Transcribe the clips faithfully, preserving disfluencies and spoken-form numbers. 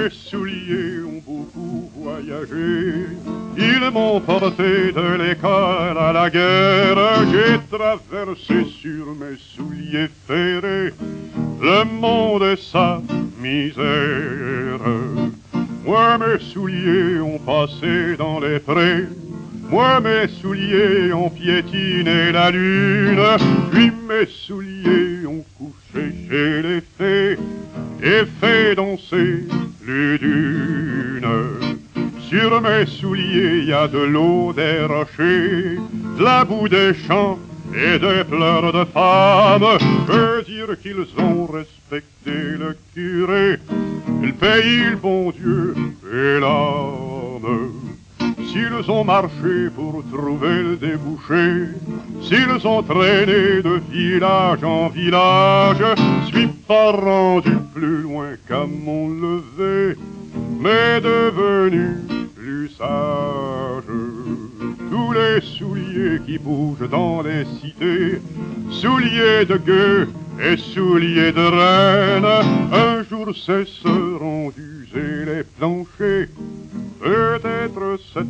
mes souliers ont beaucoup voyagé. Ils m'ont porté de l'école à la guerre. J'ai traversé sur mes souliers ferrés le monde et sa misère. Moi mes souliers ont passé dans les prés, moi mes souliers ont piétiné la lune, puis mes souliers ont couché chez les fées et fait danser les dunes. Sur mes souliers y a de l'eau des rochers, de la boue des champs et des pleurs de femmes. Je veux dire qu'ils ont respecté le curé, le pays, le bon Dieu et l'âme. S'ils ont marché pour trouver le débouché, s'ils ont traîné de village en village, suis pas rendu plus loin qu'à mon lever, mais devenu plus sage. Tous les souliers qui bougent dans les cités, souliers de gueux et souliers de reine, un jour cesseront d'user les planchers, peut-être cette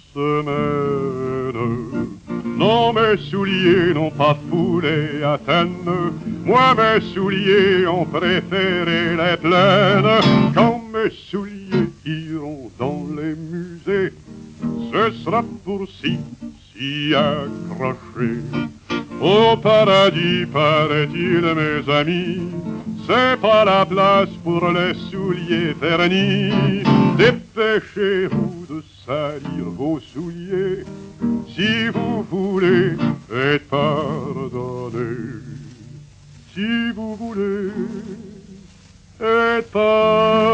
semaine. Non, mes souliers n'ont pas foulé Athènes, moi mes souliers ont préféré les plaines. Quand mes souliers iront dans les musées, ce sera pour s'y, s'y accrocher. Au paradis, paraît-il, mes amis, c'est pas la place pour les souliers vernis. Dépêchez-vous de salir vos souliers si vous voulez être pardonné. Si vous voulez être pardonné.